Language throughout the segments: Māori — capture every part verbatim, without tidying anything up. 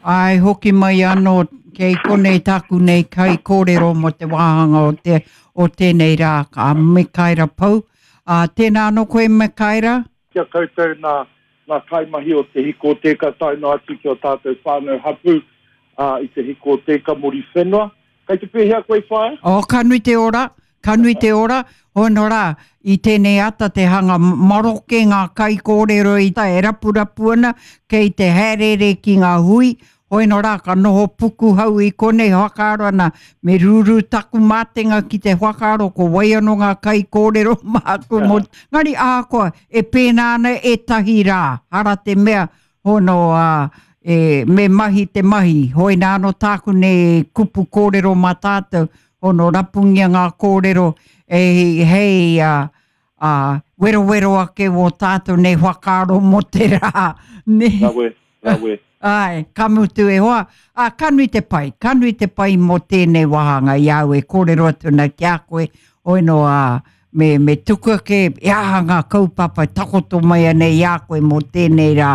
Ai hoki mai anō kei konei taku nei kai kōrero mo te wāhanga o, te, o tēnei rā ka Mekaira Pau. Uh, tēnā anō koe Mekaira? Kia koutou nā, nā kaimahi o te hiko teka tauna atu ki o tātou whānau hapu uh, i te hiko teka mori whenua. Kei te pēhea koe whae? O, kanui te ora, kanui te ora. Hono rā, i tēnei ata te hanga maroke ngā kai kōrero i ta e rapurapu ana kei te herere ki ngā hui. Hoino rā, ka noho puku hau i konei whakaaro ana me ruru taku mātenga ki te whakaaro ko waiano ngā kai kōrero māku mo. Ngari ākoa, e pēnā ana e tahi rā, hara te mea hono uh, e, me mahi te mahi. Hoi nāno tāku ne kupu kōrero mā tātou, hono rapungia ngā kōrero e hei uh, uh, wero wero ake o tātou nei whakaaro mo te rā. Rawe, rawe. Ai, kamutu e hoa. A, kanui te pai, kanui te pai mo tēnei wahanga iau e kōrero atu na kia koe oino a me, me tuku ke iahanga kaupapa takoto mai anei ia koe mo tēnei rā.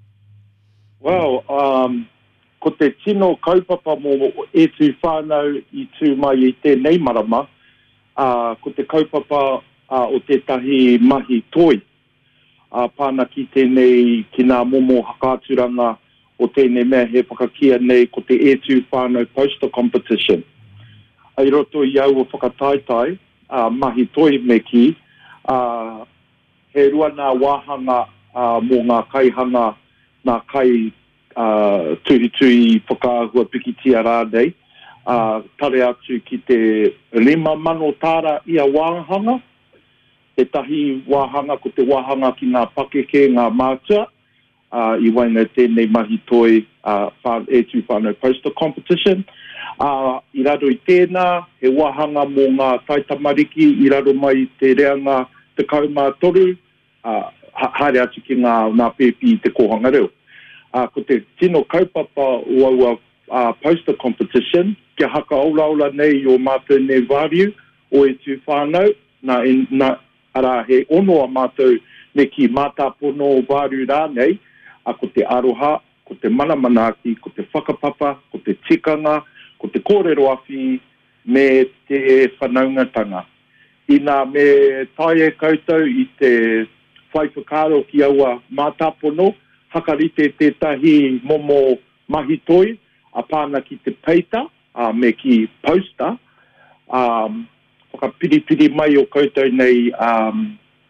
Well, um, ko te tino kaupapa mo e tū whānau i tū mai i tēnei marama, uh, ko te kaupapa uh, o tētahi mahi toi. Uh, pāna ki tēnei ki ngā momo hakaturanga o tēnei mea he whakakia nei ko te e tū whānau poster competition. Ai roto i au o whakataitai, uh, mahi toi me ki, uh, he rua ngā wāhanga uh, mō ngā kaihanga, ngā kai uh, tui tui whakaahua pikitia rādei, uh, tare atu ki te lima mano tāra ia wāhanga, te tahi wāhanga ko te wāhanga ki ngā pakeke, ngā mātua, uh, i waina tēnei mahi toi uh, e tū whānau poster competition. Uh, I raro i tēnā, he wāhanga mō ngā taitamariki, i raro mai te reanga te kaumā toru, uh, haere atu ki ngā, ngā pēpi te kohanga reo. Uh, ko te tino kaupapa o aua uh, poster competition, kia haka aula aula nei o mātou ne wāriu, o e tū whānau, na, na ara he ono a mātou ne ki mātāpono wāru rā nei, a ko te aroha, ko te manamanaki, ko te whakapapa, ko te tikanga, ko te kōrero awhi, me te whanaungatanga. Ina me tae e koutou i te whaipukaro ki aua mātāpono, hakarite tētahi momo mahi toi, a pāna ki te peita, a me ki poster, um, whakapiripiri mai o koutou nei um,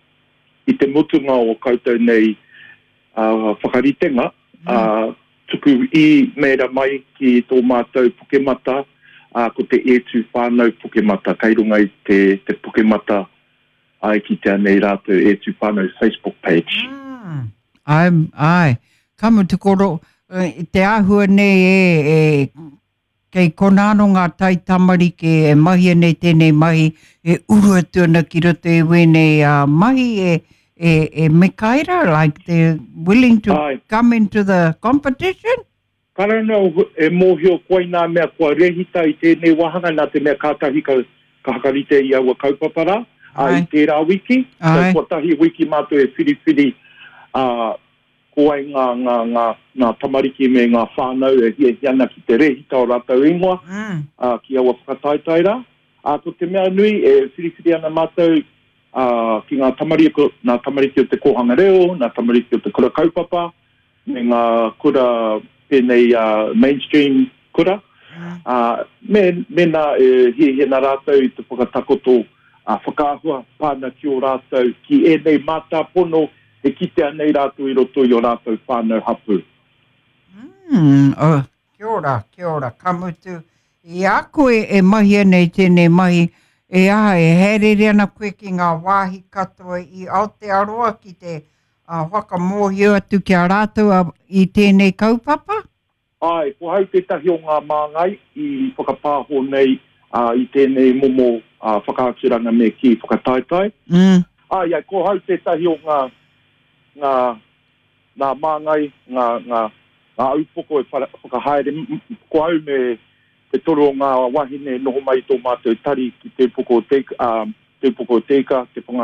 i te mutunga o koutou nei uh, whakaritenga, mm. uh, tuku i mera mai ki tō mātou pukemata, uh, ko te e tū whānau pukemata, kei runga i te, te pukemata ai ki te anei rātou e tū whānau Facebook page. Mm. Ai, ai, kamu te koro, uh, te āhua nei e, e kei konano ngā taitamariki e mahi nei tēnei mahi e urua tūna ki roto e wēnei uh, mahi e, e, e Mekaira, like they're willing to Ai. come into the competition? Karana e mōhio koe nā mea kua rehita i tēnei wahanga nā te mea kātahi ka, ka hakarite i aua kaupapara, a i tērā wiki, so kua tahi wiki mātou e whiriwhiri uh, koai ngā, ngā, ngā, ngā tamariki me ngā whānau e hia hiana ki te rehita o rātou ingoa, mm. uh, ki aua whakataitaira. A uh, ko te mea nui e whiriwhiri ana mātou uh, ki ngā tamariki, ngā tamariki o te kohanga reo, ngā tamariki o te kura kaupapa, me ngā kura pēnei uh, mainstream kura. Mm. Uh, me, me nā e hia hiana rātou i te whakatakoto uh, whakaahua pāna ki o rātou ki e nei mātāpono e kite anei rātou i roto i o rātou whānau hapu. Mm, oh, kia ora, kia ora, kamutu. I a koe e mahi anei tēnei mahi, e aha e herere ana koe ki ngā wāhi katoa i Aotearoa ki te uh, whakamōhio atu ki a rātou a, i tēnei kaupapa? Ai, ko hau tētahi o ngā māngai i whakapāho nei uh, i tēnei momo uh, whakaaturanga me ki whakataitai. Mm. Ai, ai, ko hau tētahi o ngā ngā, ngā māngai, ngā, ngā, ngā aupoko e whakahaere, ko au me te toro o ngā wahine noho mai tō mātou tari ki te poko teika, um, te poko teika, te ponga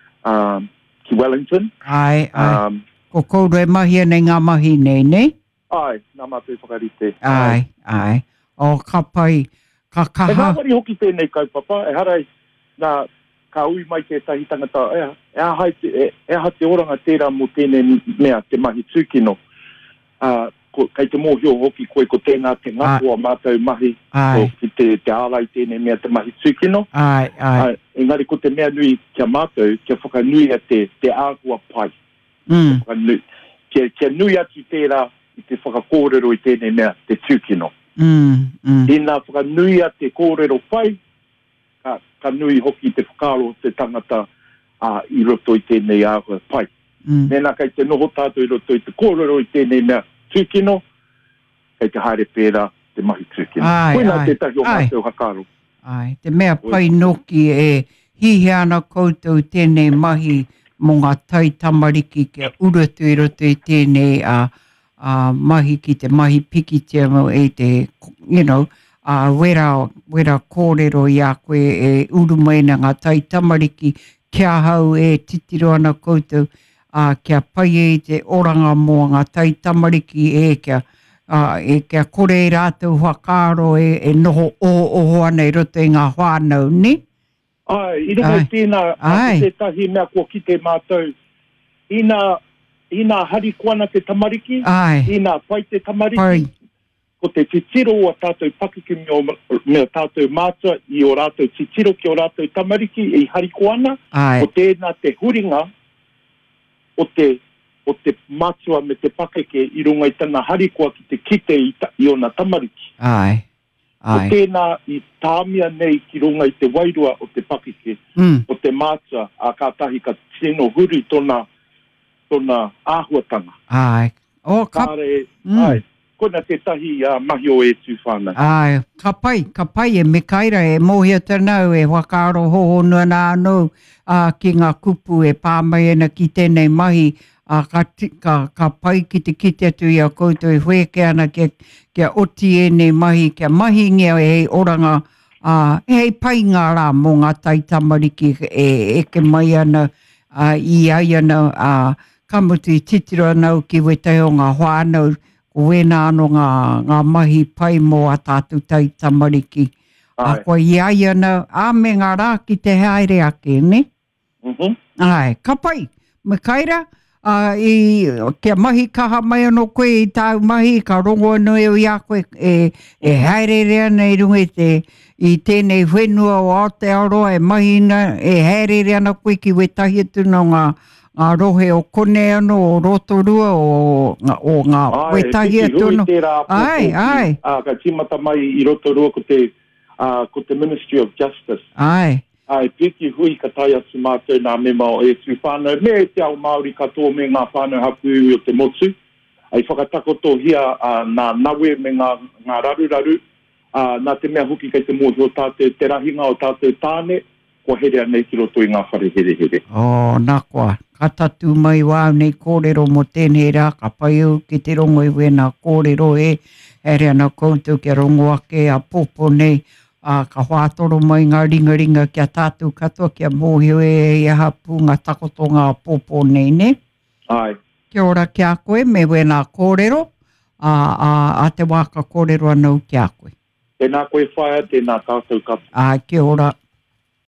um, ki Wellington. Ai, ai. Um, ko koura e mahi nei ngā mahi nei, nei? Ai, nā mātou whakarite. Ai, ai. O ka pai, ka kaha. E nā wari hoki tēnei kaupapa, e harai nā ka ui mai te tahi tangata, e, e, aha, te, e, e aha te oranga tērā mo tēnei mea te mahi tūkino. Uh, ko, kai te mōhio hoki koe ko tēnā te ngakua mātou mahi, o ki te, te ālai tēnei mea te mahi tūkino. Ai, ai. Uh, engari ko te mea nui kia mātou, kia whakanui a te, te ākua pai. Mm. Kia, kia, kia nui atu tērā i te whakakōrero i tēnei mea te tūkino. Mm, mm. I nā whakanui a te kōrero pai, ka, ka nui hoki te whakaro te tangata uh, i roto i tēnei ākua pai. Mm. Nena kai te noho tātou i roto i te kōrero i tēnei mea tūkino, kai te haere pērā te mahi tūkino. Koina te tahi o mātou hakaro. Ai, te mea pai noki e hihi ana koutou tēnei mahi mō ngā tai tamariki kia urutu i roto i tēnei a uh, uh, mahi ki te mahi piki te mo e te, you know, uh, wera, wera kōrero i a koe e urumaina ngā tai tamariki kia hau e titiro ana koutou uh, kia pai e te oranga mō ngā tai tamariki e kia Uh, e kia kore i rātou whakaro e, e noho o oho ana i roto i ngā whānau, ni? Ai, i rungo i tēnā, te tahi mea kua ki te mātou, i nā, i nā hari kuana te tamariki, ai. I nā pai te tamariki, Pai. Ko te titiro o tātou pakiki mea tātou mātua, i o rātou titiro ki o rātou tamariki, i hari kuana, ai. O tēnā te huringa, o te o te mātua me te pakeke i runga i tana harikoa ki te kite i, ta, i ona tamariki. Ai, ai. O tēnā i tāmia nei ki runga i te wairua o te pakeke, mm. o te mātua a kātahi ka tino huri tona, tona āhuatanga. Ai. O, ka... Kāre, mm. ai, kona te tahi uh, mahi o e tū whānau. Ai, ka pai, ka pai e me kaira e mōhia tanau e whakaro hoho nua nā anō uh, ki ngā kupu e pāmai ana ki tēnei mahi. A ka, ka, ka pai ki te kite atu i a koutou e hueke ana kia, kia oti e nei mahi, kia mahi ngia e hei oranga, uh, e hei pai ngā rā mō ngā tai tamariki e eke mai ana uh, i ai ana uh, kamutu i titiro anau ki wetei o ngā whānau, ko wena ano ngā, ngā mahi pai mō a tātou tai tamariki. A koe i ai ana, a me ngā rā ki te haere ake, ne? Mm-hmm. Ai, ka pai, me kaira, Uh, i kia mahi kaha mai anō koe i tāu mahi, ka rongo anō e i a koe e, e haere rea nei runga i, te, i tēnei whenua o Aotearoa e mahi na, e haere rea na koe ki wetahi atu no ngā, ngā rohe o kone anō o Rotorua o, o ngā wetahi atu no. Ai, ai. Uh, ka timata mai i Rotorua ko te, uh, ko te Ministry of Justice. Ai. Ai, piki hui ka tai atu mātou nā mema o e tū whānau. Me te au Māori katoa me ngā whānau hapu o te motu. Ai, whakatakoto hia uh, nā nawe me ngā, ngā raru-raru. Uh, nā te mea huki kei te mōhi o tātou te rahinga o tātou tāne, ko herea nei ki roto i ngā whare here-here. Oh, nā koa. Ka tatu mai wā nei kōrero mo tēnei rā, ka pai au ki te rongo i wena kōrero e, herea nā koutou kia rongo ake a popo nei, a ka whātoro mai ngā ringa ringa kia tātou katoa kia mōhio e e aha pū ngā takoto ngā pōpō nei, ne? Ai. Kia ora kia koe, me wena kōrero, a, a, a te wāka kōrero anau kia koe. Tēnā koe whaia, tēnā tātou katoa. A, kia ora.